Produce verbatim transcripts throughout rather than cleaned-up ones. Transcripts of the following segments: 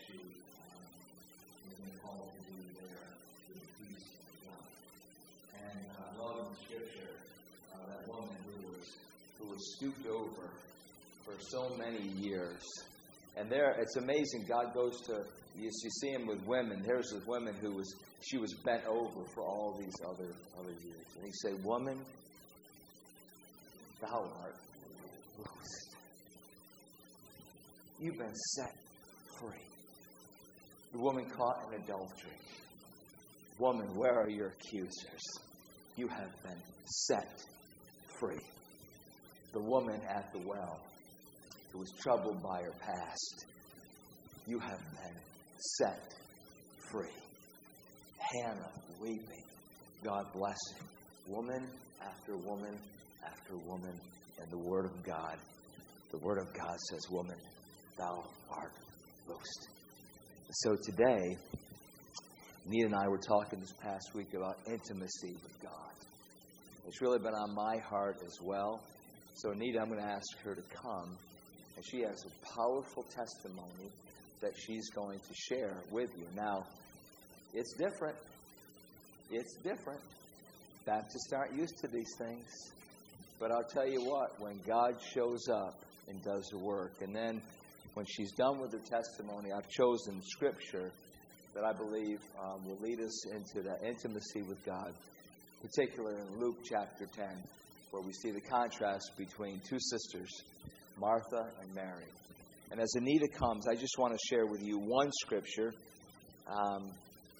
she um, has been called to do there to the peace of God. And I uh, love in Scripture uh, that woman who was who was stooped over for so many years. And there, it's amazing. God goes to, you, you see him with women. There's this woman who was, she was bent over for all these other other years. And he said, "Woman, thou art loosed. You've been set free." The woman caught in adultery. "Woman, where are your accusers? You have been set free." The woman at the well, who was troubled by her past, "You have been set free." Hannah weeping, God blessing. Woman after woman after woman. And the Word of God, the Word of God says, "Woman, thou art loosed." So today, Nita and I were talking this past week about intimacy with God. It's really been on my heart as well. So Nita, I'm going to ask her to come. And she has a powerful testimony that she's going to share with you. Now, it's different. It's different. Baptists aren't used to these things. But I'll tell you what, when God shows up and does the work, and then when she's done with her testimony, I've chosen Scripture that I believe um, will lead us into that intimacy with God, particularly in Luke chapter ten, where we see the contrast between two sisters, Martha and Mary. And as Anita comes, I just want to share with you one Scripture. Um,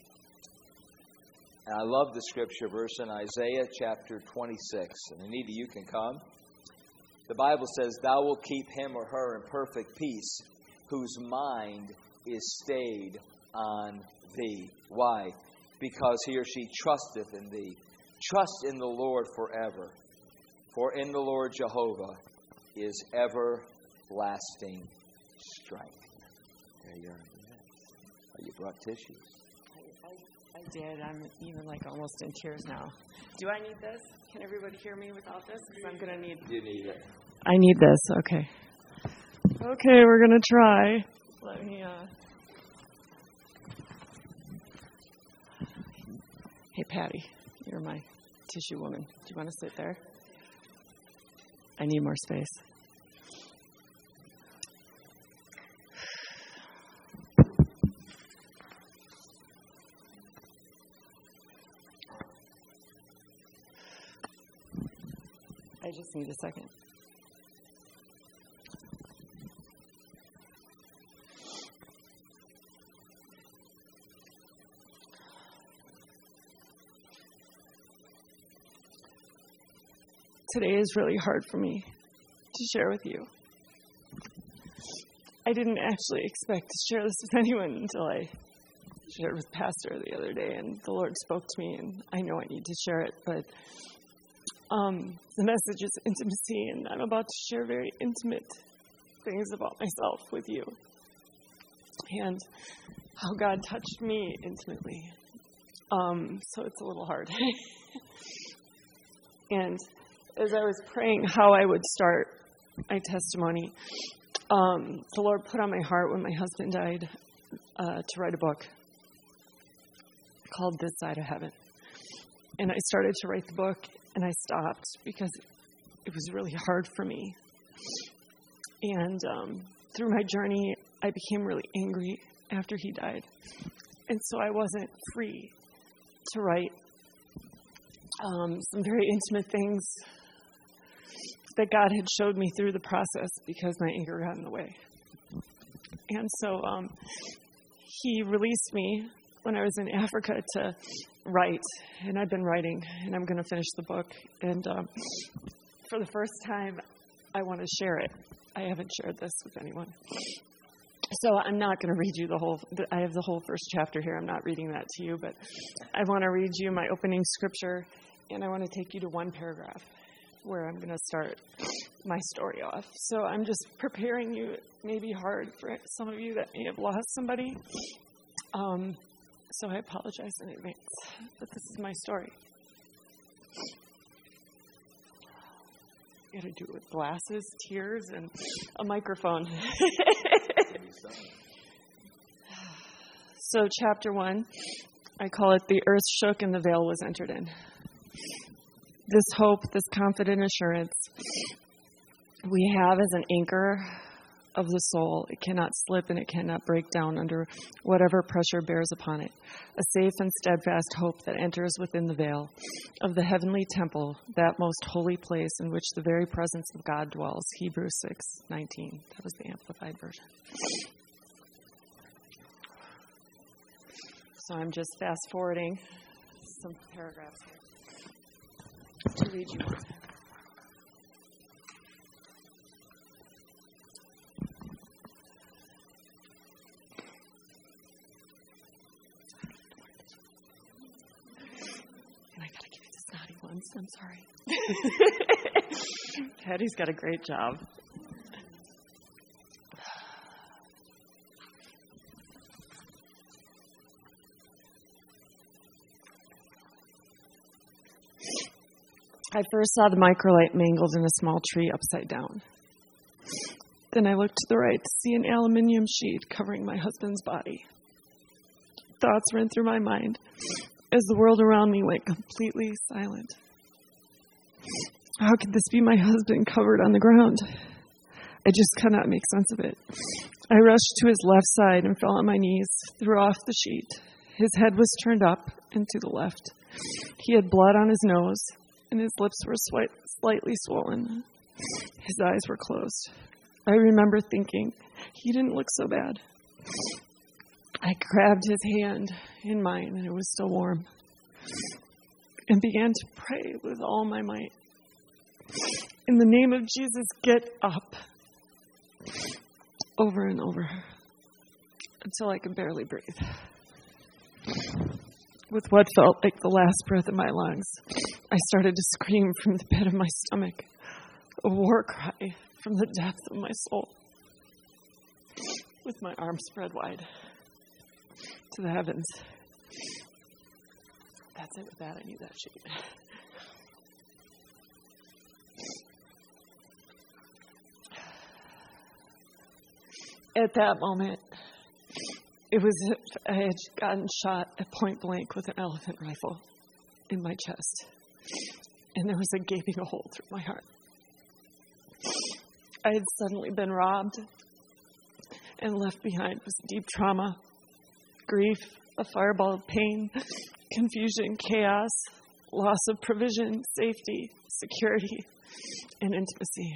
and I love the Scripture verse in Isaiah chapter twenty-six. And Anita, you can come. The Bible says, "Thou wilt keep him or her in perfect peace, whose mind is stayed on thee." Why? Because he or she trusteth in thee. Trust in the Lord forever. For in the Lord Jehovah is everlasting strength. There you are. Oh, you brought tissues. I, I did. I'm even like almost in tears now. Do I need this? Can everybody hear me without this? Because I'm going to need... You need it. I need this. Okay. Okay, we're going to try. Let me... Uh... Hey, Patty. You're my tissue woman. Do you want to sit there? I need more space. I just need a second. Today is really hard for me to share with you. I didn't actually expect to share this with anyone until I shared with Pastor the other day, and the Lord spoke to me, and I know I need to share it, but um, the message is intimacy, and I'm about to share very intimate things about myself with you, and how God touched me intimately. Um, so it's a little hard. And as I was praying how I would start my testimony, um, the Lord put on my heart when my husband died uh, to write a book called This Side of Heaven. And I started to write the book, and I stopped because it was really hard for me. And um, through my journey, I became really angry after he died. And so I wasn't free to write um, some very intimate things that God had showed me through the process because my anger got in the way. And so um, he released me when I was in Africa to write, and I've been writing, and I'm going to finish the book. And um, for the first time, I want to share it. I haven't shared this with anyone. So I'm not going to read you the whole, I have the whole first chapter here. I'm not reading that to you, but I want to read you my opening scripture, and I want to take you to one paragraph where I'm going to start my story off. So I'm just preparing you. It may be hard for some of you that may have lost somebody. Um, so I apologize in advance, but this is my story. You got to do it with glasses, tears, and a microphone. So chapter one, I call it The Earth Shook and the Veil Was Entered In. This hope, this confident assurance we have as an anchor of the soul. It cannot slip and it cannot break down under whatever pressure bears upon it. A safe and steadfast hope that enters within the veil of the heavenly temple, that most holy place in which the very presence of God dwells. Hebrews six nineteen. That was the Amplified version. So I'm just fast forwarding some paragraphs here to read you one. I'm sorry. Patty's got a great job. I first saw the microlight mangled in a small tree upside down. Then I looked to the right to see an aluminium sheet covering my husband's body. Thoughts ran through my mind as the world around me went completely silent. How could this be my husband covered on the ground? I just cannot make sense of it. I rushed to his left side and fell on my knees, threw off the sheet. His head was turned up and to the left. He had blood on his nose, and his lips were swi- slightly swollen. His eyes were closed. I remember thinking, he didn't look so bad. I grabbed his hand in mine, and it was still warm, and began to pray with all my might. In the name of Jesus, get up. Over and over, until I could barely breathe. With what felt like the last breath of my lungs, I started to scream from the pit of my stomach, a war cry from the depth of my soul, with my arms spread wide to the heavens. That's it with that. I need that sheet. At that moment, it was as if I had gotten shot at point blank with an elephant rifle in my chest, and there was a gaping hole through my heart. I had suddenly been robbed, and left behind was deep trauma, grief, a fireball of pain, confusion, chaos, loss of provision, safety, security, and intimacy.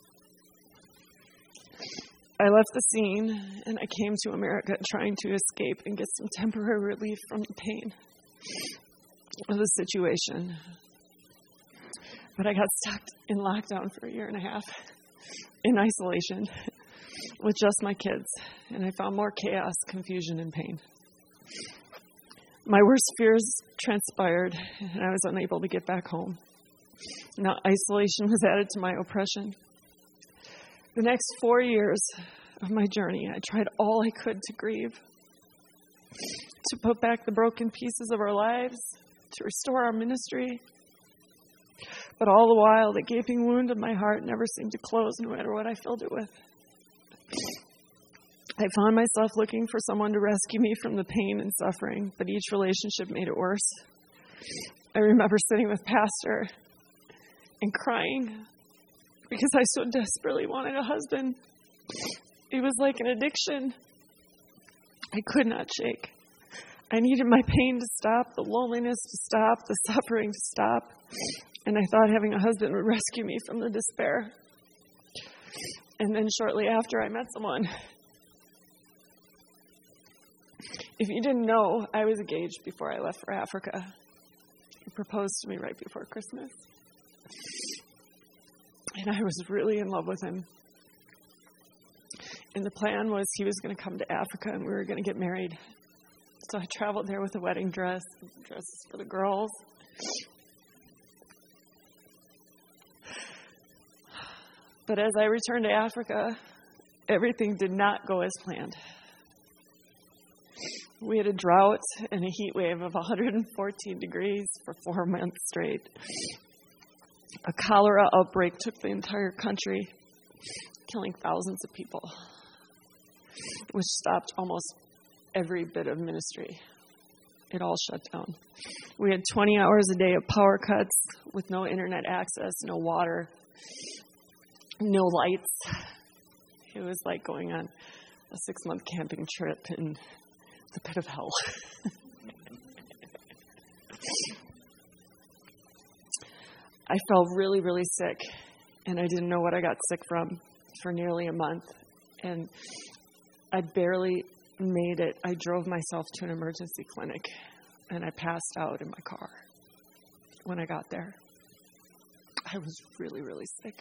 I left the scene, and I came to America trying to escape and get some temporary relief from the pain of the situation. But I got stuck in lockdown for a year and a half, in isolation, with just my kids, and I found more chaos, confusion, and pain. My worst fears transpired, and I was unable to get back home. Now isolation was added to my oppression. The next four years of my journey, I tried all I could to grieve, to put back the broken pieces of our lives, to restore our ministry. But all the while, the gaping wound of my heart never seemed to close, no matter what I filled it with. I found myself looking for someone to rescue me from the pain and suffering, but each relationship made it worse. I remember sitting with Pastor and crying because I so desperately wanted a husband. It was like an addiction I could not shake. I needed my pain to stop, the loneliness to stop, the suffering to stop. And I thought having a husband would rescue me from the despair. And then shortly after, I met someone. If you didn't know, I was engaged before I left for Africa. He proposed to me right before Christmas. And I was really in love with him. And the plan was he was going to come to Africa and we were going to get married. So I traveled there with a wedding dress, dresses for the girls. But as I returned to Africa, everything did not go as planned. We had a drought and a heat wave of one hundred fourteen degrees for four months straight. A cholera outbreak took the entire country, killing thousands of people, which stopped almost every bit of ministry. It all shut down. We had twenty hours a day of power cuts with no internet access, no water, no lights. It was like going on a six-month camping trip in the pit of hell. I felt really, really sick, and I didn't know what I got sick from for nearly a month. And I barely made it. I drove myself to an emergency clinic, and I passed out in my car when I got there. I was really, really sick.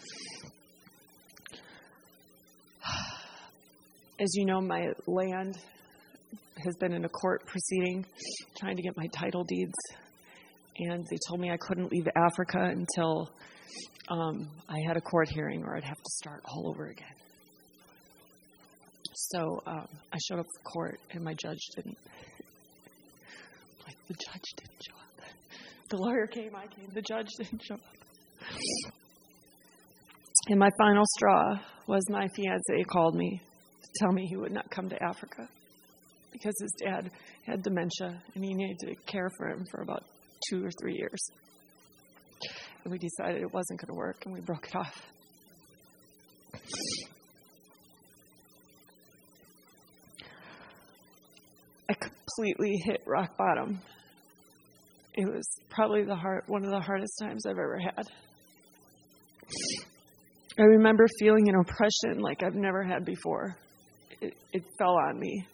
As you know, my land has been in a court proceeding trying to get my title deeds, and they told me I couldn't leave Africa until um, I had a court hearing or I'd have to start all over again. So um, I showed up for court, and my judge didn't. Like, the judge didn't show up. The lawyer came, I came, the judge didn't show up. And my final straw was my fiancé called me to tell me he would not come to Africa because his dad had dementia, and he needed to care for him for about two or three years. And we decided it wasn't going to work, and we broke it off. I completely hit rock bottom. It was probably the hard, one of the hardest times I've ever had. I remember feeling an oppression like I've never had before. It, it fell on me.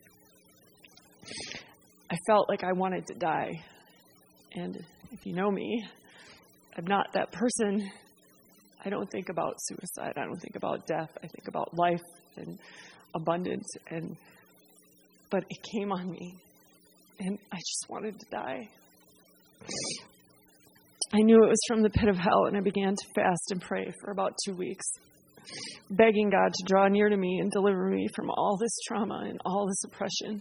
I felt like I wanted to die. And if you know me, I'm not that person. I don't think about suicide. I don't think about death. I think about life and abundance. And but it came on me, and I just wanted to die. I knew it was from the pit of hell, and I began to fast and pray for about two weeks, begging God to draw near to me and deliver me from all this trauma and all this oppression.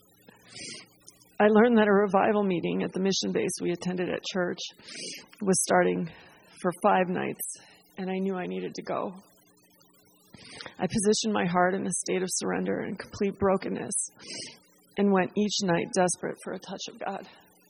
I learned that a revival meeting at the mission base we attended at church was starting for five nights, and I knew I needed to go. I positioned my heart in a state of surrender and complete brokenness and went each night desperate for a touch of God.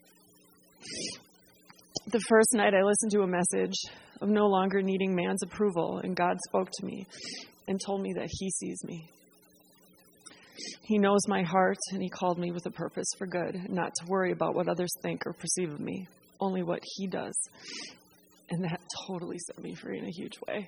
The first night I listened to a message of no longer needing man's approval, and God spoke to me and told me that He sees me. He knows my heart, and He called me with a purpose for good, not to worry about what others think or perceive of me, only what He does. And that totally set me free in a huge way.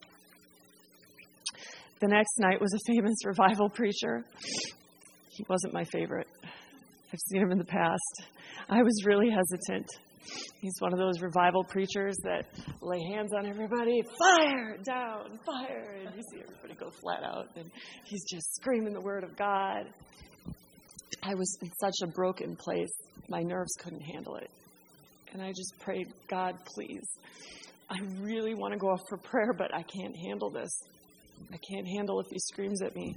The next night was a famous revival preacher. He wasn't my favorite. I've seen him in the past. I was really hesitant. He's one of those revival preachers that lay hands on everybody, fire, down, fire, and you see everybody go flat out, and he's just screaming the word of God. I was in such a broken place, my nerves couldn't handle it. And I just prayed, God, please, I really want to go off for prayer, but I can't handle this. I can't handle if he screams at me.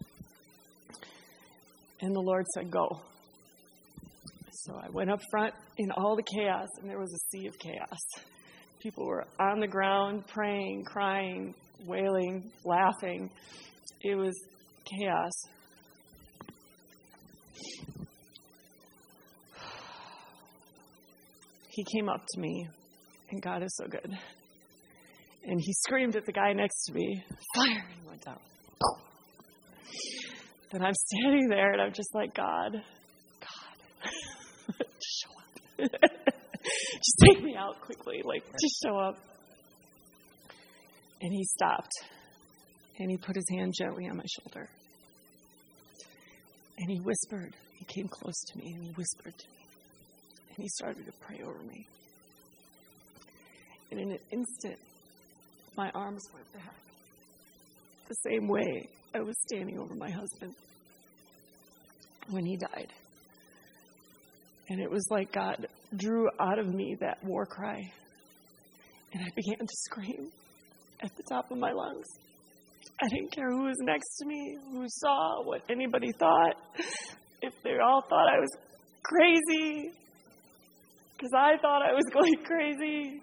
And the Lord said, go. So I went up front in all the chaos, and there was a sea of chaos. People were on the ground, praying, crying, wailing, laughing. It was chaos. He came up to me, and God is so good. And he screamed at the guy next to me, fire, and he went down. And I'm standing there, and I'm just like, God, God, just show up. Just take me out quickly, like, just show up. And he stopped, and he put his hand gently on my shoulder. And he whispered, he came close to me, and he whispered to me. And he started to pray over me. And in an instant, my arms went back the same way I was standing over my husband when he died. And it was like God drew out of me that war cry. And I began to scream at the top of my lungs. I didn't care who was next to me, who saw, what anybody thought. If they all thought I was crazy, because I thought I was going crazy.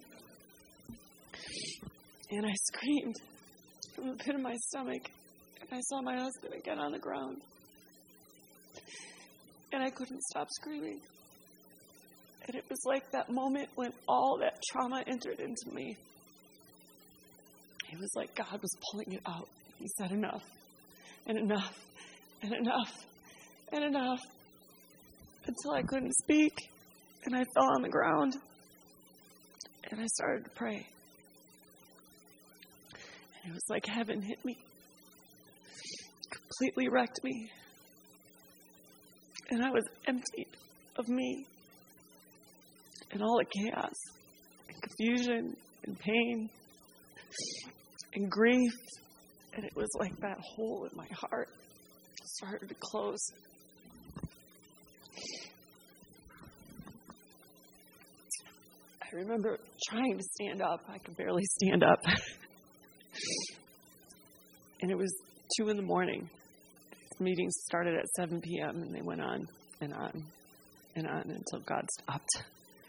And I screamed from the pit of my stomach. And I saw my husband again on the ground. And I couldn't stop screaming. And it was like that moment when all that trauma entered into me. It was like God was pulling it out. He said enough, and enough, and enough, and enough, until I couldn't speak, and I fell on the ground, and I started to pray. And it was like heaven hit me, completely wrecked me, and I was emptied of me, and all the chaos, and confusion, and pain, and grief, and it was like that hole in my heart started to close. I remember trying to stand up. I could barely stand up. And it was two in the morning. Meetings started at seven p.m. and they went on and on and on until God stopped.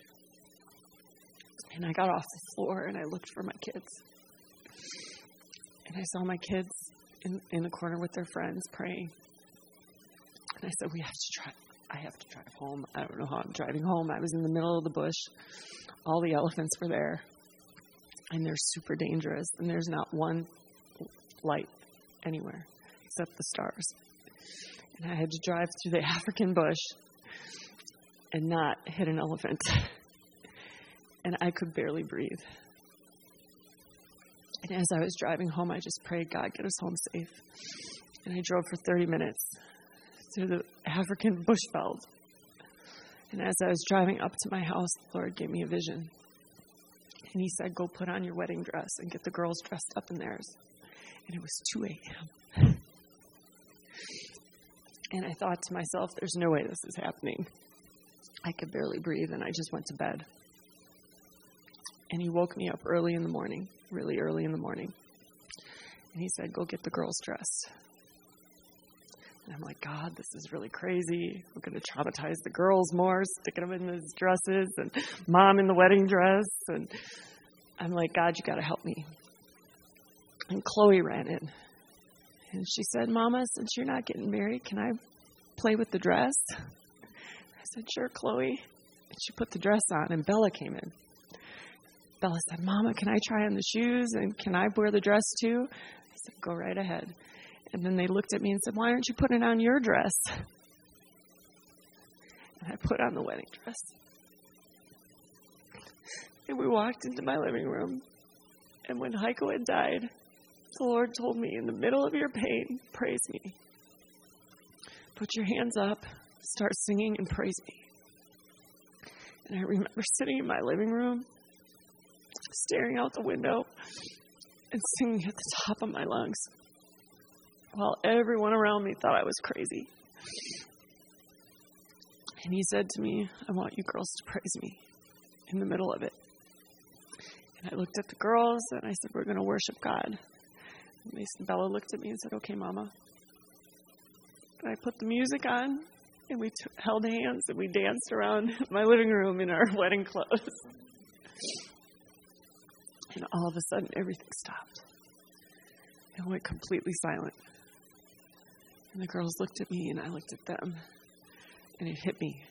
And I got off the floor and I looked for my kids. And I saw my kids in, in the corner with their friends praying. And I said, we have to drive. I have to drive home. I don't know how I'm driving home. I was in the middle of the bush. All the elephants were there. And they're super dangerous. And there's not one light anywhere except the stars. And I had to drive through the African bush and not hit an elephant. And I could barely breathe. And as I was driving home, I just prayed, God, get us home safe. And I drove for thirty minutes through the African bushveld. And as I was driving up to my house, the Lord gave me a vision. And he said, go put on your wedding dress and get the girls dressed up in theirs. And it was two a.m. And I thought to myself, there's no way this is happening. I could barely breathe, and I just went to bed. And he woke me up early in the morning, really early in the morning. And he said, go get the girls dressed. And I'm like, God, this is really crazy. We're going to traumatize the girls more, sticking them in those dresses, and mom in the wedding dress. And I'm like, God, you got to help me. And Chloe ran in. And she said, Mama, since you're not getting married, can I play with the dress? I said, sure, Chloe. And she put the dress on, and Bella came in. Bella said, Mama, can I try on the shoes? And can I wear the dress too? I said, go right ahead. And then they looked at me and said, why aren't you putting on your dress? And I put on the wedding dress. And we walked into my living room. And when Heiko had died, the Lord told me, in the middle of your pain, praise me. Put your hands up, start singing, and praise me. And I remember sitting in my living room, staring out the window, and singing at the top of my lungs, while everyone around me thought I was crazy. And he said to me, I want you girls to praise me in the middle of it. And I looked at the girls, and I said, we're going to worship God. And they, Bella looked at me and said, okay, Mama. And I put the music on, and we t- held hands, and we danced around my living room in our wedding clothes. And all of a sudden, everything stopped. It went completely silent. And the girls looked at me, and I looked at them. And it hit me.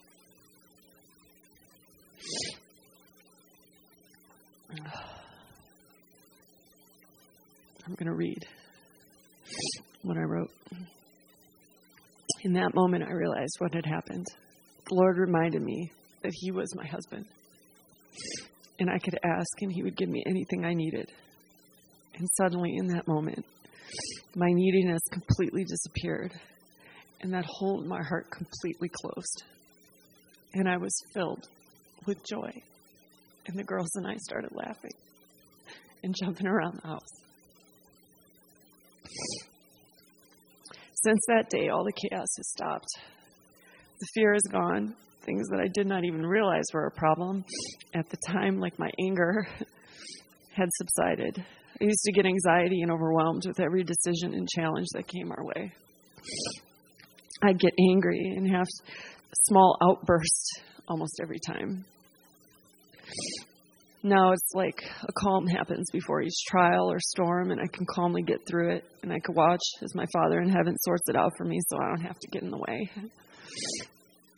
I'm going to read what I wrote. In that moment, I realized what had happened. The Lord reminded me that he was my husband. And I could ask, and he would give me anything I needed. And suddenly, in that moment, my neediness completely disappeared. And that hole in my heart completely closed. And I was filled with joy. And the girls and I started laughing and jumping around the house. Since that day, all the chaos has stopped. The fear is gone. Things that I did not even realize were a problem at the time, like my anger, had subsided. I used to get anxiety and overwhelmed with every decision and challenge that came our way. I'd get angry and have small outbursts almost every time. Now it's like a calm happens before each trial or storm, and I can calmly get through it, and I can watch as my Father in heaven sorts it out for me so I don't have to get in the way.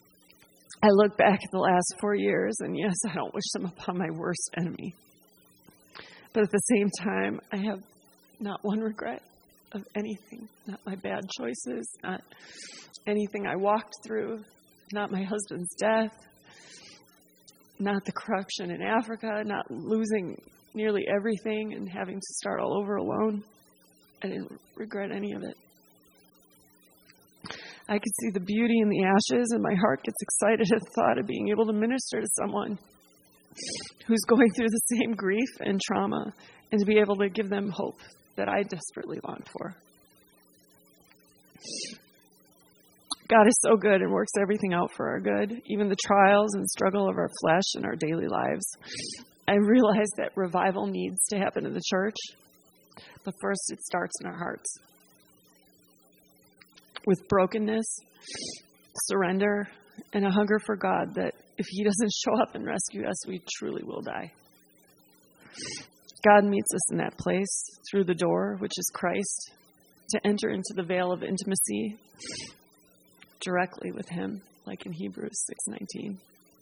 I look back at the last four years, and yes, I don't wish them upon my worst enemy. But at the same time, I have not one regret of anything, not my bad choices, not anything I walked through, not my husband's death, not the corruption in Africa, not losing nearly everything and having to start all over alone. I didn't regret any of it. I could see the beauty in the ashes, and my heart gets excited at the thought of being able to minister to someone who's going through the same grief and trauma, and to be able to give them hope that I desperately long for. God is so good and works everything out for our good, even the trials and struggle of our flesh and our daily lives. I realize that revival needs to happen in the church, but first it starts in our hearts. With brokenness, surrender, and a hunger for God that if He doesn't show up and rescue us, we truly will die. God meets us in that place through the door, which is Christ, to enter into the veil of intimacy directly with Him, like in Hebrews six nineteen.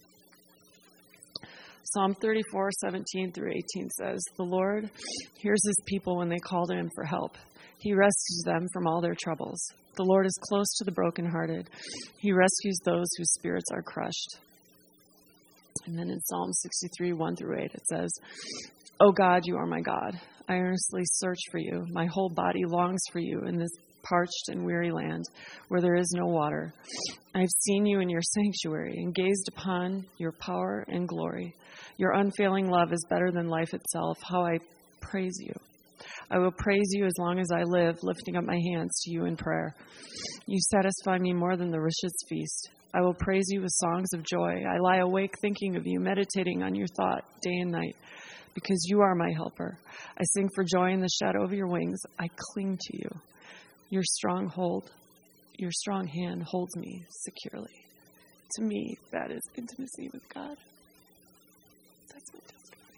Psalm thirty-four, seventeen through eighteen says, "The Lord hears His people when they call to Him for help. He rescues them from all their troubles. The Lord is close to the brokenhearted. He rescues those whose spirits are crushed." And then in Psalm sixty-three, one through eight, it says, "O God, you are my God. I earnestly search for you. My whole body longs for you in this parched and weary land where there is no water. I have seen you in your sanctuary and gazed upon your power and glory. Your unfailing love is better than life itself. How I praise you. I will praise you as long as I live, lifting up my hands to you in prayer. You satisfy me more than the richest feast. I will praise you with songs of joy. I lie awake thinking of you, meditating on your thought day and night, because you are my helper. I sing for joy in the shadow of your wings. I cling to you. Your strong hold, your strong hand holds me securely." To me, that is intimacy with God. That's my testimony.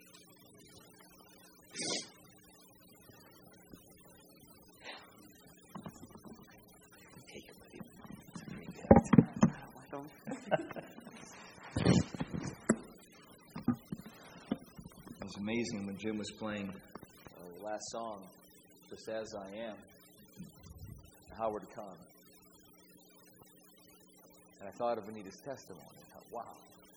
It was amazing when Jim was playing uh, the last song, "Just As I Am," Howard Kahn. And I thought of Anita's testimony. I thought, wow,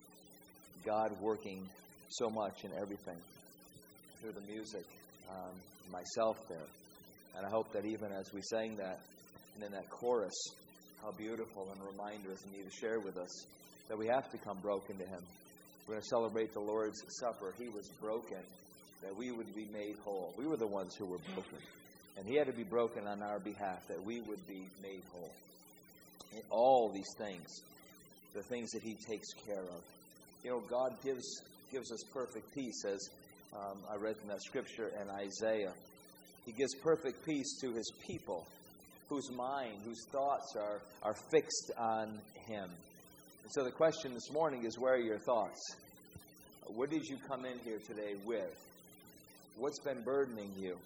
God working so much in everything through the music, um, myself there. And I hope that even as we sang that, and in that chorus, how beautiful and reminder as Anita shared with us, that we have to come broken to Him. We're going to celebrate the Lord's Supper. He was broken, that we would be made whole. We were the ones who were broken. And He had to be broken on our behalf, that we would be made whole. In all these things, the things that He takes care of. You know, God gives gives us perfect peace, as um, I read in that scripture in Isaiah. He gives perfect peace to His people, whose mind, whose thoughts are, are fixed on Him. And so the question this morning is, where are your thoughts? What did you come in here today with? What's been burdening you?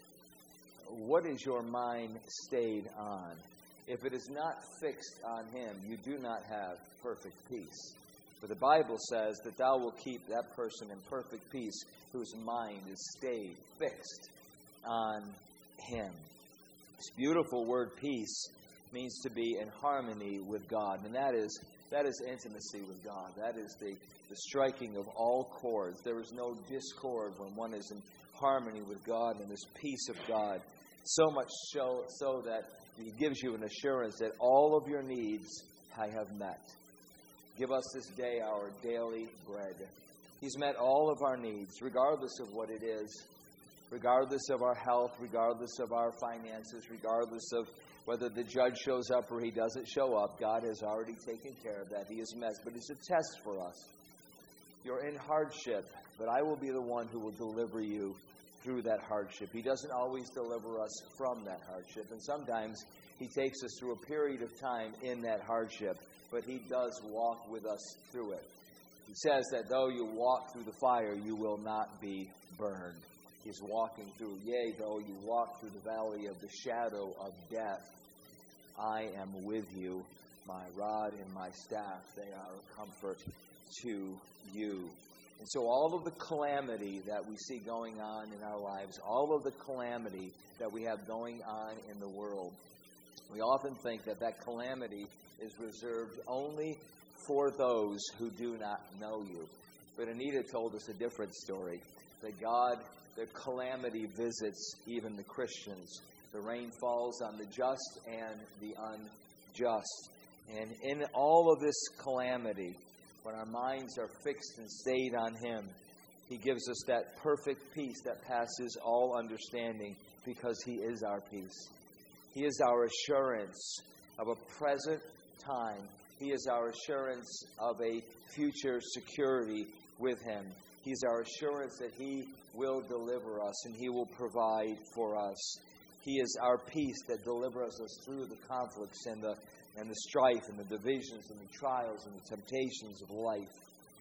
What is your mind stayed on? If it is not fixed on Him, you do not have perfect peace. For the Bible says that thou wilt keep that person in perfect peace whose mind is stayed, fixed on Him. This beautiful word peace means to be in harmony with God. And that is that is intimacy with God. That is the, the striking of all chords. There is no discord when one is in harmony with God and this peace of God. So much so, so that He gives you an assurance that all of your needs I have met. Give us this day our daily bread. He's met all of our needs, regardless of what it is, regardless of our health, regardless of our finances, regardless of whether the judge shows up or he doesn't show up. God has already taken care of that. He is met. But it's a test for us. You're in hardship, but I will be the one who will deliver you through that hardship. He doesn't always deliver us from that hardship. And sometimes He takes us through a period of time in that hardship, but He does walk with us through it. He says that though you walk through the fire, you will not be burned. He's walking through, yea, though you walk through the valley of the shadow of death, I am with you. My rod and my staff, they are a comfort to you. And so all of the calamity that we see going on in our lives, all of the calamity that we have going on in the world, we often think that that calamity is reserved only for those who do not know you. But Anita told us a different story, that God, the calamity visits even the Christians. The rain falls on the just and the unjust. And in all of this calamity, when our minds are fixed and stayed on Him, He gives us that perfect peace that passes all understanding, because He is our peace. He is our assurance of a present time. He is our assurance of a future security with Him. He's our assurance that He will deliver us and He will provide for us. He is our peace that delivers us through the conflicts and the and the strife and the divisions and the trials and the temptations of life.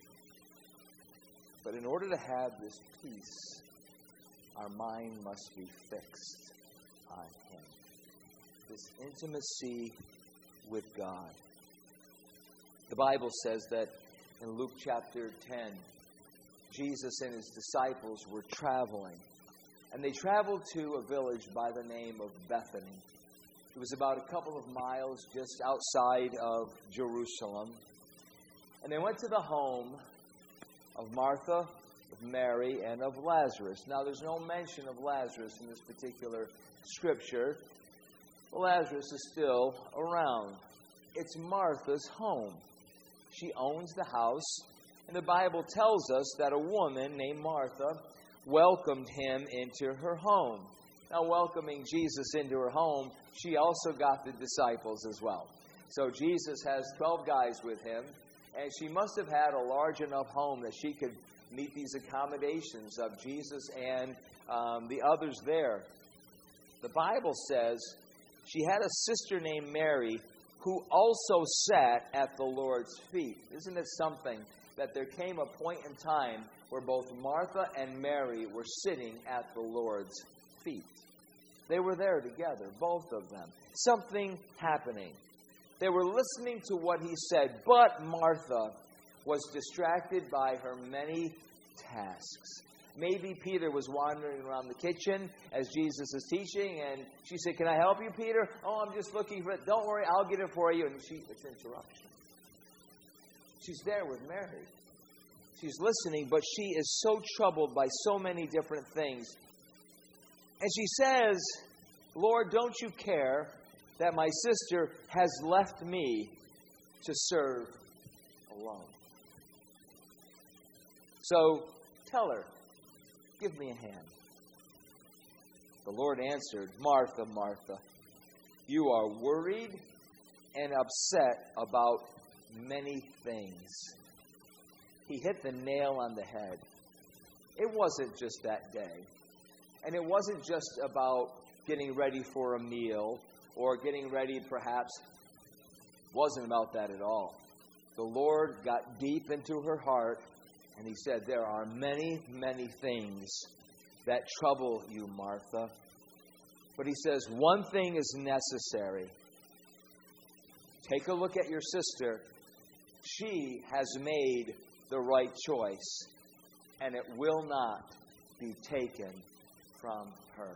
But in order to have this peace, our mind must be fixed on Him. This intimacy with God. The Bible says that in Luke chapter ten, Jesus and His disciples were traveling. And they traveled to a village by the name of Bethany. It was about a couple of miles just outside of Jerusalem. And they went to the home of Martha, of Mary, and of Lazarus. Now, there's no mention of Lazarus in this particular scripture. Lazarus is still around. It's Martha's home. She owns the house. And the Bible tells us that a woman named Martha welcomed Him into her home. Now, welcoming Jesus into her home, she also got the disciples as well. So Jesus has twelve guys with Him, and she must have had a large enough home that she could meet these accommodations of Jesus and um, the others there. The Bible says she had a sister named Mary who also sat at the Lord's feet. Isn't it something that there came a point in time where both Martha and Mary were sitting at the Lord's feet? They were there together, both of them. Something happening. They were listening to what He said, but Martha was distracted by her many tasks. Maybe Peter was wandering around the kitchen as Jesus is teaching, and she said, "Can I help you, Peter?" "Oh, I'm just looking for it." "Don't worry, I'll get it for you." And she, it's interruption. She's there with Mary. She's listening, but she is so troubled by so many different things. And she says, "Lord, don't you care that my sister has left me to serve alone? So tell her, give me a hand." The Lord answered, "Martha, Martha, you are worried and upset about many things." He hit the nail on the head. It wasn't just that day. And it wasn't just about getting ready for a meal or getting ready, perhaps. It wasn't about that at all. The Lord got deep into her heart, and He said, "There are many, many things that trouble you, Martha." But He says, one thing is necessary. Take a look at your sister. She has made the right choice, and it will not be taken from her.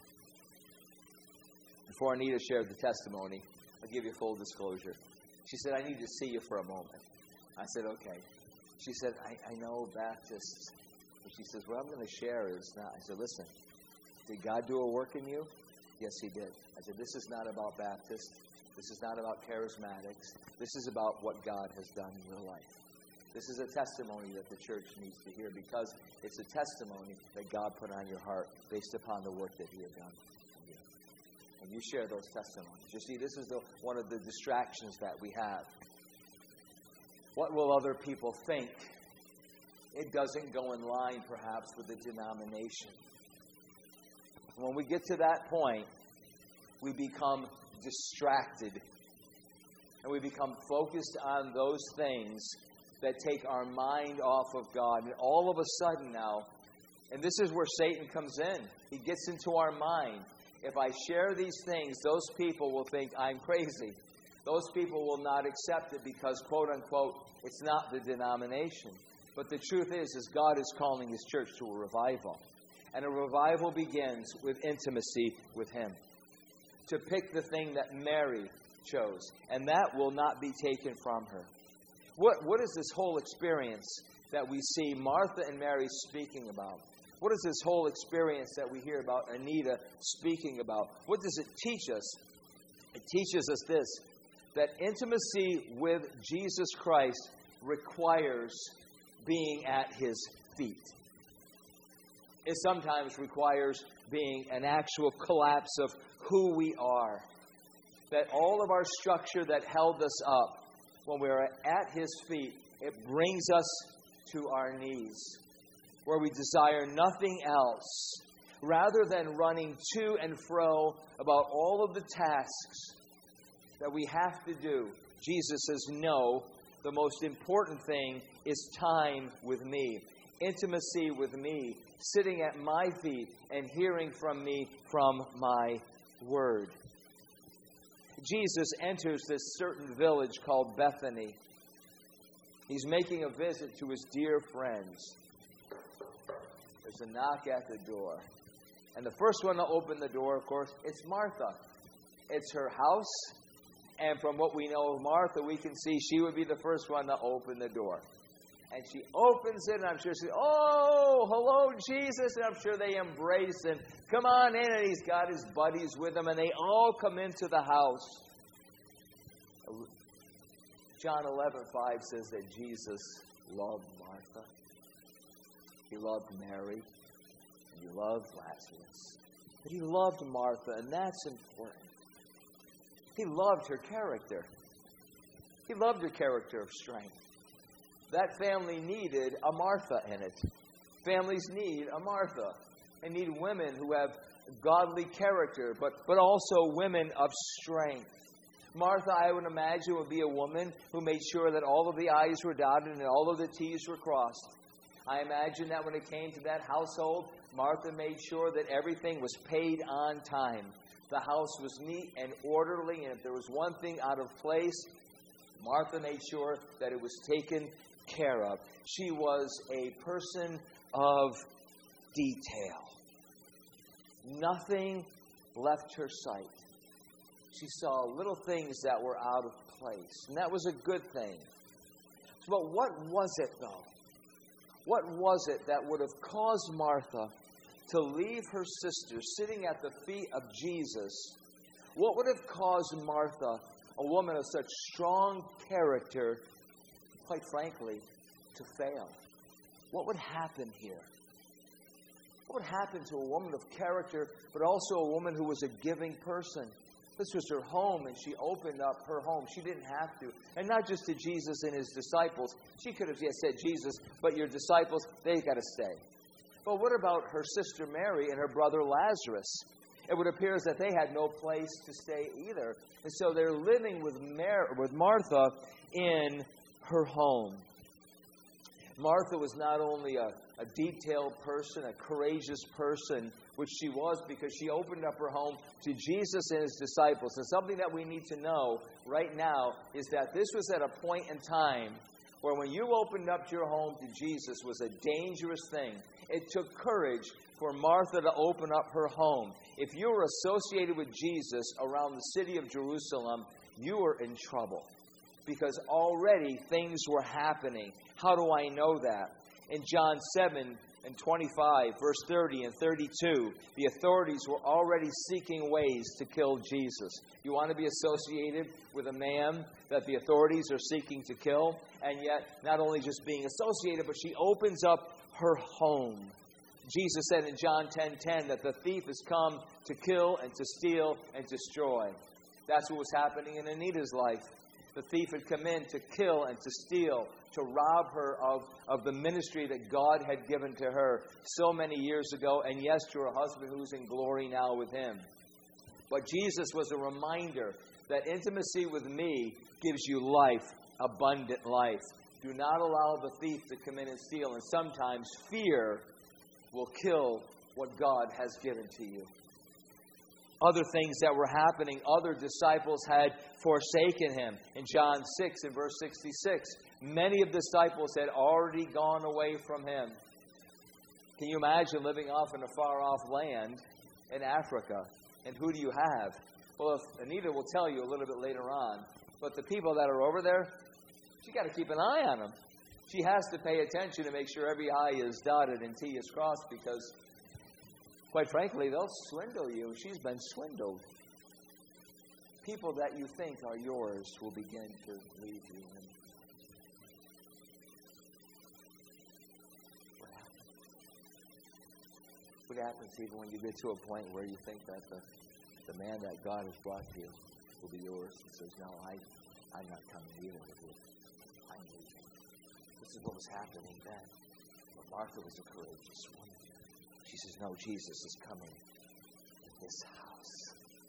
Before Anita shared the testimony, I'll give you full disclosure. She said, "I need to see you for a moment." I said, "Okay." She said, I, I know Baptists." And she says, "What I'm going to share is not." I said, "Listen, did God do a work in you?" "Yes, He did." I said, "This is not about Baptists. This is not about charismatics. This is about what God has done in your life. This is a testimony that the church needs to hear, because it's a testimony that God put on your heart based upon the work that He had done in you." And you share those testimonies. You see, this is the, one of the distractions that we have. What will other people think? It doesn't go in line, perhaps, with the denomination. When we get to that point, we become distracted. And we become focused on those things that take our mind off of God. And all of a sudden now, and this is where Satan comes in. He gets into our mind. If I share these things, those people will think I'm crazy. Those people will not accept it because, quote unquote, it's not the denomination. But the truth is, is God is calling His church to a revival. And a revival begins with intimacy with Him. To pick the thing that Mary chose. And that will not be taken from her. What, what is this whole experience that we see Martha and Mary speaking about? What is this whole experience that we hear about Anita speaking about? What does it teach us? It teaches us this, that intimacy with Jesus Christ requires being at His feet. It sometimes requires being an actual collapse of who we are. That all of our structure that held us up, when we are at His feet, it brings us to our knees, where we desire nothing else. Rather than running to and fro about all of the tasks that we have to do, Jesus says, no, the most important thing is time with me, intimacy with me, sitting at my feet and hearing from me from my word. Jesus enters this certain village called Bethany. He's making a visit to His dear friends. There's a knock at the door. And the first one to open the door, of course, it's Martha. It's her house. And from what we know of Martha, we can see she would be the first one to open the door. And she opens it, and I'm sure she says, oh, hello, Jesus. And I'm sure they embrace and come on in. And He's got His buddies with Him, and they all come into the house. John eleven five says that Jesus loved Martha. He loved Mary. And He loved Lazarus. But He loved Martha, and that's important. He loved her character. He loved her character of strength. That family needed a Martha in it. Families need a Martha. They need women who have godly character, but, but also women of strength. Martha, I would imagine, would be a woman who made sure that all of the I's were dotted and all of the T's were crossed. I imagine that when it came to that household, Martha made sure that everything was paid on time. The house was neat and orderly, and if there was one thing out of place, Martha made sure that it was taken care of. She was a person of detail. Nothing left her sight. She saw little things that were out of place, and that was a good thing. But what was it, though? What was it that would have caused Martha to leave her sister sitting at the feet of Jesus? What would have caused Martha, a woman of such strong character, quite frankly, to fail? What would happen here? What would happen to a woman of character, but also a woman who was a giving person? This was her home, and she opened up her home. She didn't have to. And not just to Jesus and His disciples. She could have just said, Jesus, but your disciples, they got to stay. But what about her sister Mary and her brother Lazarus? It would appear as that they had no place to stay either. And so they're living with, Mar- with Martha in her home. Martha was not only a, a detailed person, a courageous person, which she was because she opened up her home to Jesus and His disciples. And something that we need to know right now is that this was at a point in time where when you opened up your home to Jesus was a dangerous thing. It took courage for Martha to open up her home. If you were associated with Jesus around the city of Jerusalem, you were in trouble because already things were happening. How do I know that? In John seven and twenty-five, verse thirty and thirty-two, the authorities were already seeking ways to kill Jesus. You want to be associated with a man that the authorities are seeking to kill, and yet not only just being associated, but she opens up her home. Jesus said in John ten ten that the thief has come to kill and to steal and destroy. That's what was happening in Anita's life. The thief had come in to kill and to steal, to rob her of, of the ministry that God had given to her so many years ago, and yes, to her husband who's in glory now with Him. But Jesus was a reminder that intimacy with me gives you life, abundant life. Do not allow the thief to come in and steal, and sometimes fear will kill what God has given to you. other things that were happening. Other disciples had forsaken him. In John six, in verse sixty-six, many of the disciples had already gone away from him. Can you imagine living off in a far-off land in Africa? And who do you have? Well, if Anita will tell you a little bit later on, but the people that are over there, you got to keep an eye on them. She has to pay attention to make sure every I is dotted and T is crossed, because, quite frankly, they'll swindle you. She's been swindled. People that you think are yours will begin to leave you. And what happens? What happens even when you get to a point where you think that the, the man that God has brought to you will be yours, and says, no, I, I'm not coming either with you. I'm leaving. This is what was happening then. But Martha was a courageous woman. She says, no, Jesus is coming to this house.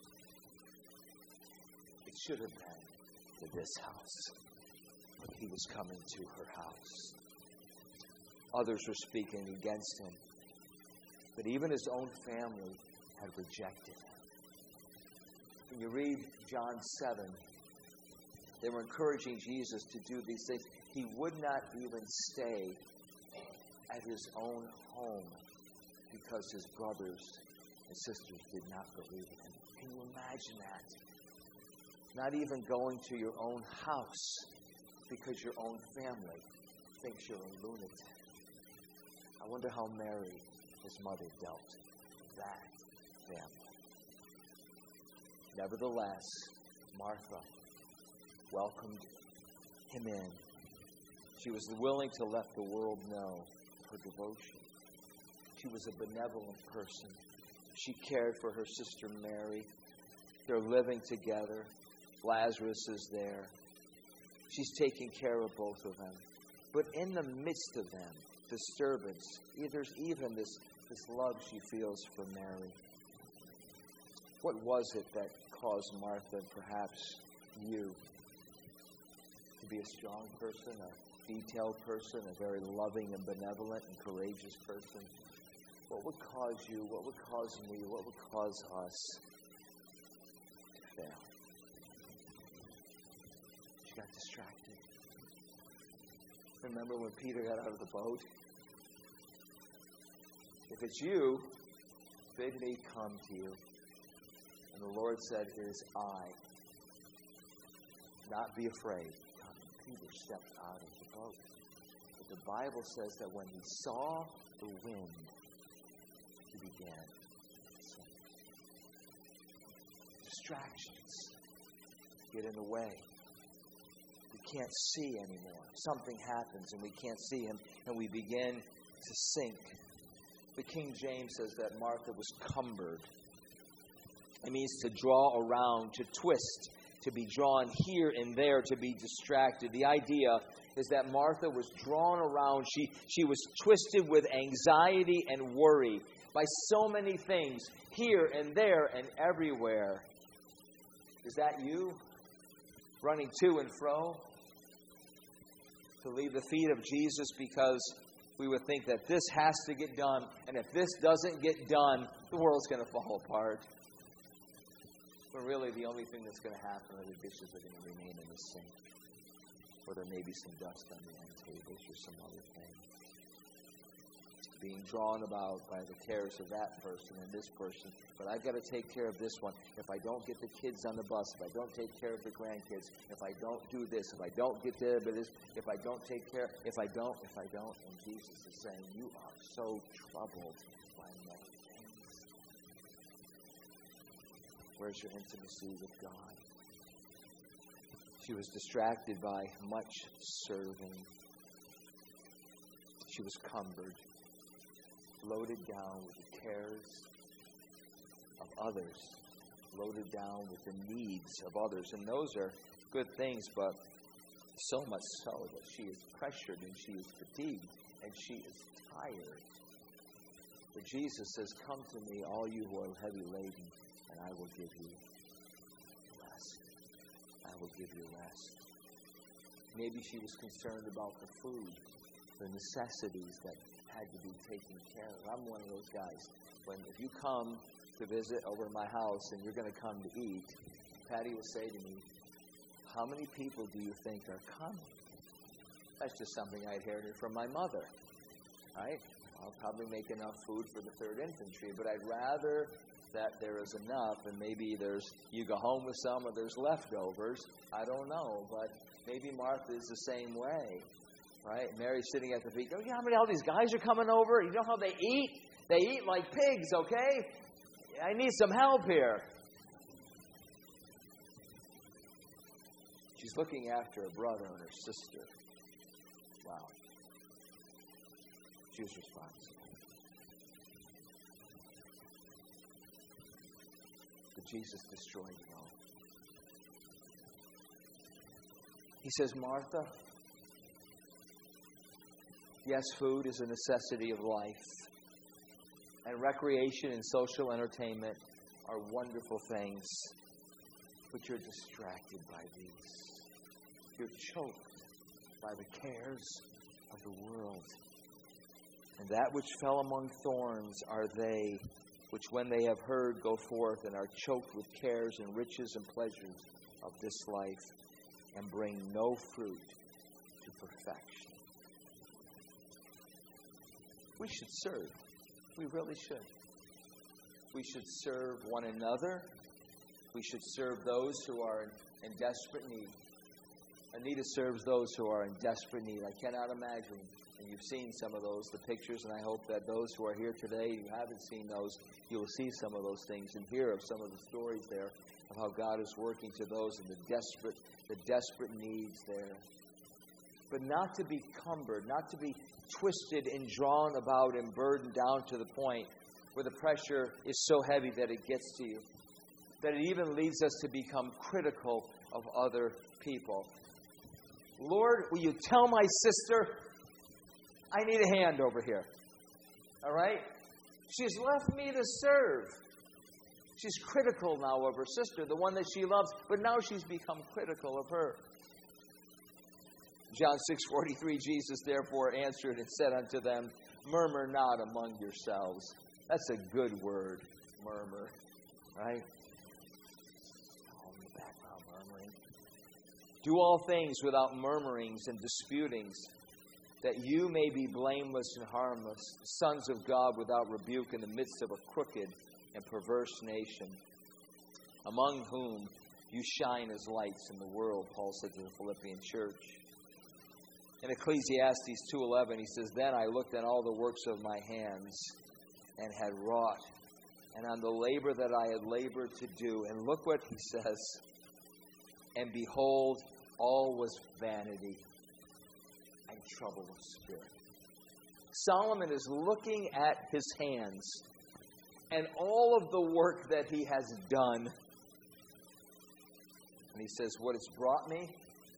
It should have been to this house. But he was coming to her house. Others were speaking against him. But even his own family had rejected him. When you read John seven, they were encouraging Jesus to do these things. He would not even stay at his own home because his brothers and sisters did not believe in him. Can you imagine that? Not even going to your own house because your own family thinks you're a lunatic. I wonder how Mary, his mother, dealt with that family. Nevertheless, Martha welcomed him in. She was willing to let the world know her devotion. She was a benevolent person. She cared for her sister Mary. They're living together. Lazarus is there. She's taking care of both of them. But in the midst of them, disturbance, there's even this, this love she feels for Mary. What was it that caused Martha, perhaps you, to be a strong person, a detailed person, a very loving and benevolent and courageous person? What would cause you, what would cause me, what would cause us to fail? She got distracted. Remember when Peter got out of the boat? If it's you, bid me come to you. And the Lord said, it is I. Not be afraid. Come. Peter stepped out of the boat. But the Bible says that when he saw the wind, he began to sink. Distractions get in the way. We can't see anymore. Something happens and we can't see him, and we begin to sink. The King James says that Martha was cumbered. It means to draw around, to twist, to be drawn here and there, to be distracted. The idea is that Martha was drawn around. She, she was twisted with anxiety and worry by so many things, here and there and everywhere. Is that you? Running to and fro? To leave the feet of Jesus because we would think that this has to get done, and if this doesn't get done, the world's going to fall apart. But really, the only thing that's going to happen are the dishes are going to remain in the sink. Or there may be some dust on the end tables or some other thing. Being drawn about by the cares of that person and this person. But I've got to take care of this one. If I don't get the kids on the bus, if I don't take care of the grandkids, if I don't do this, if I don't get there, but this, if I don't take care, if I don't, if I don't. And Jesus is saying, you are so troubled by many things. Where's your intimacy with God? She was distracted by much serving. She was cumbered, loaded down with the cares of others, loaded down with the needs of others. And those are good things, but so much so that she is pressured and she is fatigued and she is tired. But Jesus says, come to me, all you who are heavy laden, and I will give you rest. I will give you rest. Maybe she was concerned about the food, the necessities that had to be taken care of. I'm one of those guys. When if you come to visit over at my house and you're going to come to eat, Patty will say to me, how many people do you think are coming? That's just something I inherited from my mother. Right? I'll probably make enough food for the third Infantry, but I'd rather that there is enough, and maybe there's you go home with some or there's leftovers. I don't know, but maybe Martha is the same way. Right? Mary's sitting at the feet. Don't you know how many all these guys are coming over? You know how they eat? They eat like pigs, okay? I need some help here. She's looking after her brother and her sister. Wow. She was responsible. But Jesus destroyed it all. He says, Martha, yes, food is a necessity of life. And recreation and social entertainment are wonderful things. But you're distracted by these. You're choked by the cares of the world. And that which fell among thorns are they, which when they have heard go forth and are choked with cares and riches and pleasures of this life, and bring no fruit to perfection. We should serve. We really should. We should serve one another. We should serve those who are in, in desperate need. Anita serves those who are in desperate need. I cannot imagine, and you've seen some of those, the pictures, and I hope that those who are here today, who haven't seen those, you will see some of those things and hear of some of the stories there of how God is working to those in the desperate, the desperate needs there. But not to be cumbered, not to be twisted and drawn about and burdened down to the point where the pressure is so heavy that it gets to you, that it even leads us to become critical of other people. Lord, will you tell my sister, I need a hand over here. All right? She's left me to serve. She's critical now of her sister, the one that she loves, but now she's become critical of her. John six forty-three, Jesus therefore answered and said unto them, murmur not among yourselves. That's a good word, murmur. Right? Oh, in the background, murmuring. Do all things without murmurings and disputings, that you may be blameless and harmless, sons of God without rebuke in the midst of a crooked and perverse nation, among whom you shine as lights in the world, Paul said to the Philippian church. In Ecclesiastes two eleven, he says, then I looked on all the works of my hands and had wrought, and on the labor that I had labored to do. And look what he says. And behold, all was vanity and trouble of spirit. Solomon is looking at his hands and all of the work that he has done. And he says, what it's brought me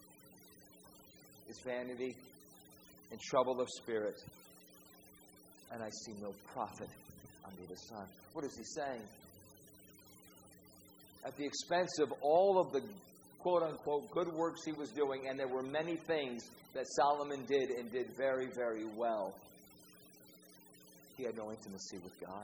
is vanity and trouble of spirit, and I see no profit under the sun. What is he saying? At the expense of all of the quote-unquote good works he was doing, and there were many things that Solomon did and did very, very well, he had no intimacy with God.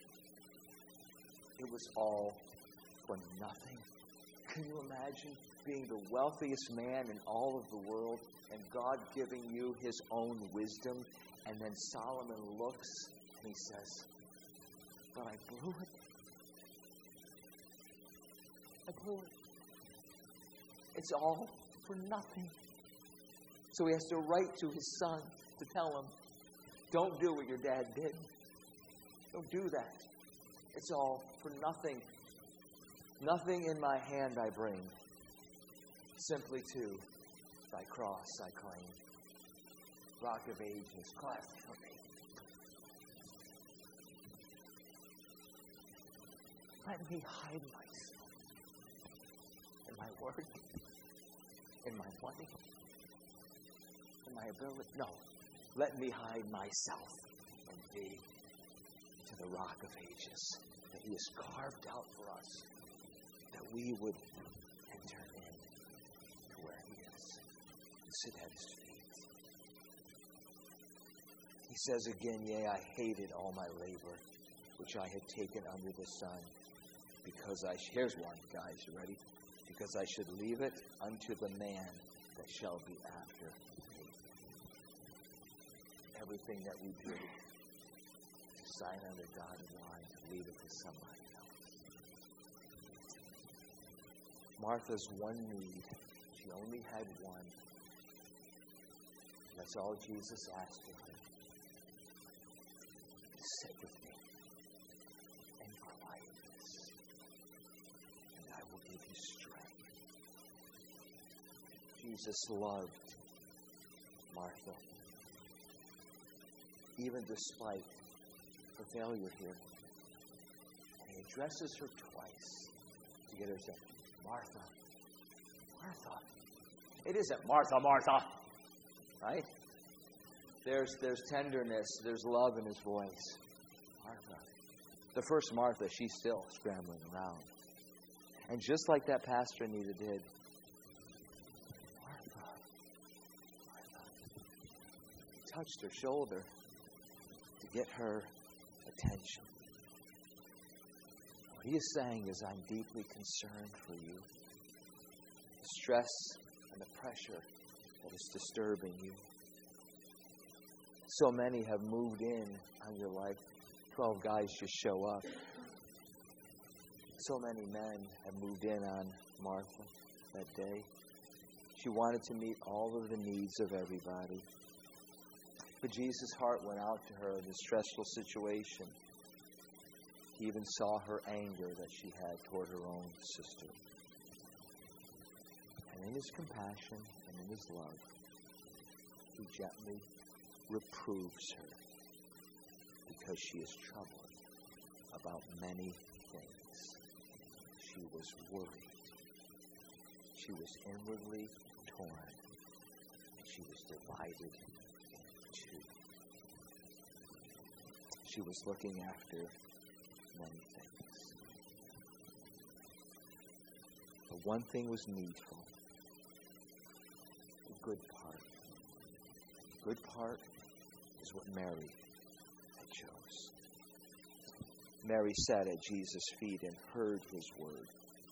It was all for nothing. Can you imagine being the wealthiest man in all of the world and God giving you his own wisdom? And then Solomon looks and he says, but I blew it. I blew it. It's all for nothing. So he has to write to his son to tell him, don't do what your dad did. Don't do that. It's all for nothing. Nothing in my hand I bring. Simply to thy cross I claim. Rock of ages, cleft for me. Let me hide myself in my work, in my money, in my ability. No, let me hide myself in thee to the rock of ages that he has carved out for us, that we would enter in to where he is and sit at his feet. He says again, yea, I hated all my labor which I had taken under the sun, because I, sh- here's one, guys, you ready? Because I should leave it unto the man that shall be after me. Everything that we do, to sign on the dotted line, to leave it to somebody else. Martha's one need, she only had one. That's all Jesus asked of her. Sit with me in quietness, and I will give you strength. Jesus loved Martha, even despite her failure here. And he addresses her twice to get her to say, Martha, Martha. It isn't Martha, Martha. Right? There's there's tenderness, there's love in his voice. Martha. The first Martha, she's still scrambling around. And just like that Pastor Anita did, Martha, Martha, he touched her shoulder to get her attention. What he is saying is, I'm deeply concerned for you. The stress and the pressure that is disturbing you. So many have moved in on your life. Twelve guys just show up. So many men have moved in on Martha that day. She wanted to meet all of the needs of everybody. But Jesus' heart went out to her in this stressful situation. He even saw her anger that she had toward her own sister. And in his compassion and in his love, he gently reproves her because she is troubled about many things. She was worried. She was inwardly torn. She was divided in two. She was looking after many things. But one thing was needful. The good part. The good part is what Mary had chose. Mary sat at Jesus' feet and heard his word.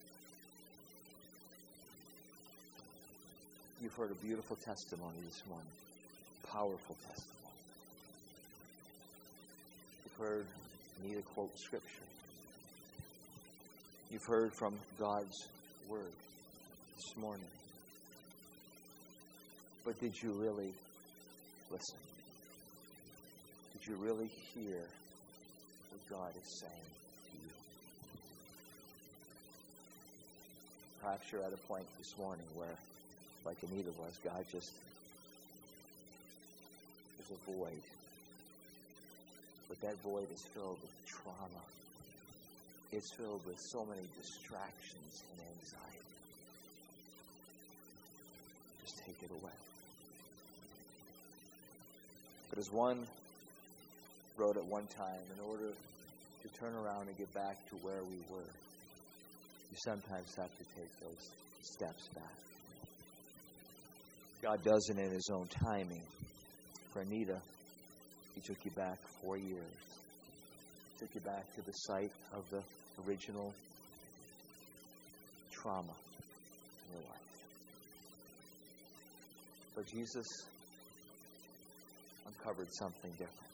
You've heard a beautiful testimony this morning. Powerful testimony. You've heard Anita quote Scripture. You've heard from God's word this morning. But did you really listen? Did you really hear what God is saying to you? Perhaps you're at a point this morning where, like Anita was, God just, there's a void. But that void is filled with trauma. It's filled with so many distractions and anxiety. Just take it away. But as one wrote at one time, in order to turn around and get back to where we were, you sometimes have to take those steps back. God does it in his own timing. For Anita, he took you back four years. He took you back to the site of the original trauma in your life. But Jesus uncovered something different.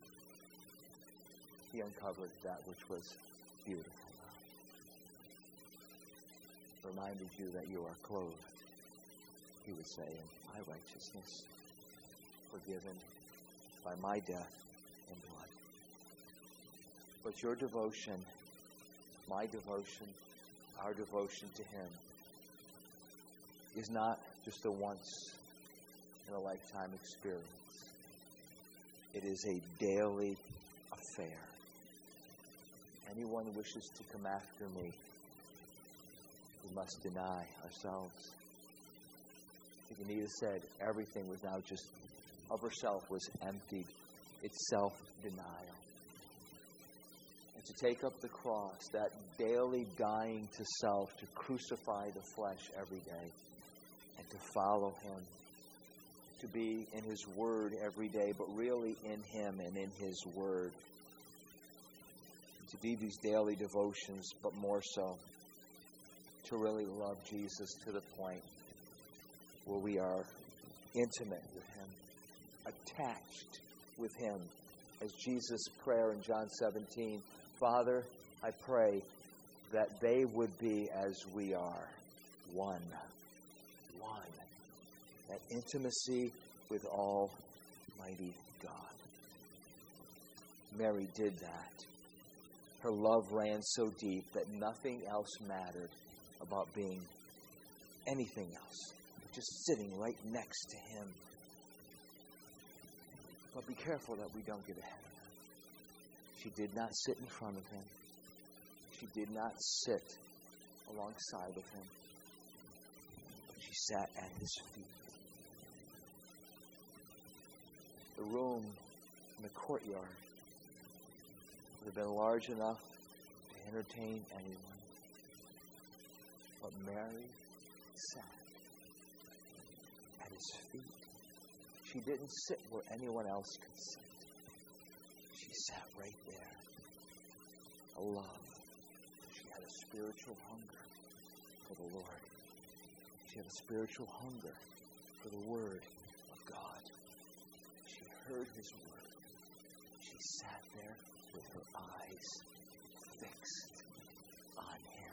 He uncovered that which was beautiful. Reminded you that you are clothed, he would say, in my righteousness, forgiven by my death and blood. But your devotion, my devotion, our devotion to him is not just a once in a lifetime experience. It is a daily affair. Anyone wishes to come after me, we must deny ourselves. Like Anita said, everything was now just of herself was emptied. It's self-denial. And to take up the cross, that daily dying to self, to crucify the flesh every day, and to follow him, to be in his word every day, but really in him and in his word. to do these daily devotions, but more so, to really love Jesus to the point where we are intimate with Him, attached with Him. As Jesus' prayer in John seventeen, Father, I pray that they would be as we are, one. One. That intimacy with Almighty God. Mary did that. Her love ran so deep that nothing else mattered about being anything else. Just sitting right next to Him. But be careful that we don't get ahead of Him. She did not sit in front of Him. She did not sit alongside of Him. She sat at His feet. The room in the courtyard would have been large enough to entertain anyone. But Mary sat at His feet. She didn't sit where anyone else could sit. She sat right there. A love. She had a spiritual hunger for the Lord. She had a spiritual hunger for the Word of God. She heard His Word. She sat there with her eyes fixed on Him.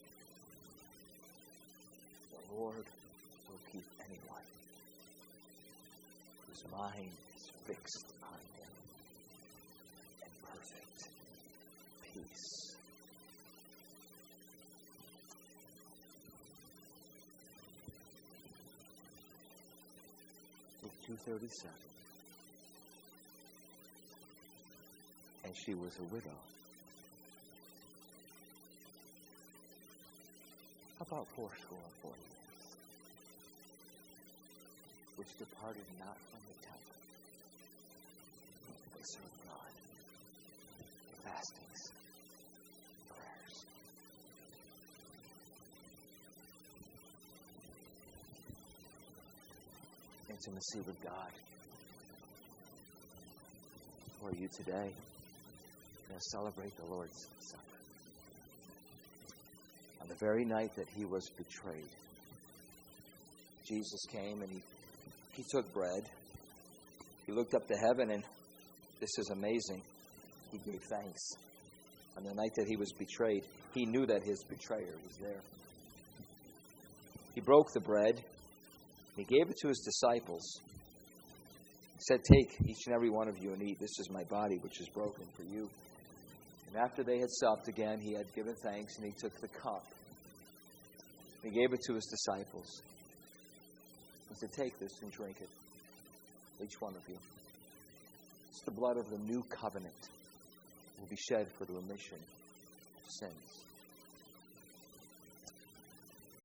The Lord will keep anyone whose mind is fixed on Him in perfect peace. Luke two thirty-seven. And she was a widow. About fourscore and forty years, which departed not from the temple, but served God with fastings, prayers. Intimacy with God. Who are you today? Going to celebrate the Lord's Supper. On the very night that He was betrayed, Jesus came and He, he took bread. He looked up to heaven, and this is amazing. He gave thanks. On the night that He was betrayed, He knew that His betrayer was there. He broke the bread. He gave it to His disciples. He said, "Take each and every one of you and eat. This is my body, which is broken for you." And after they had supped again, He had given thanks, and He took the cup. He gave it to His disciples. He said, "Take this and drink it, each one of you. It's the blood of the new covenant that will be shed for the remission of sins."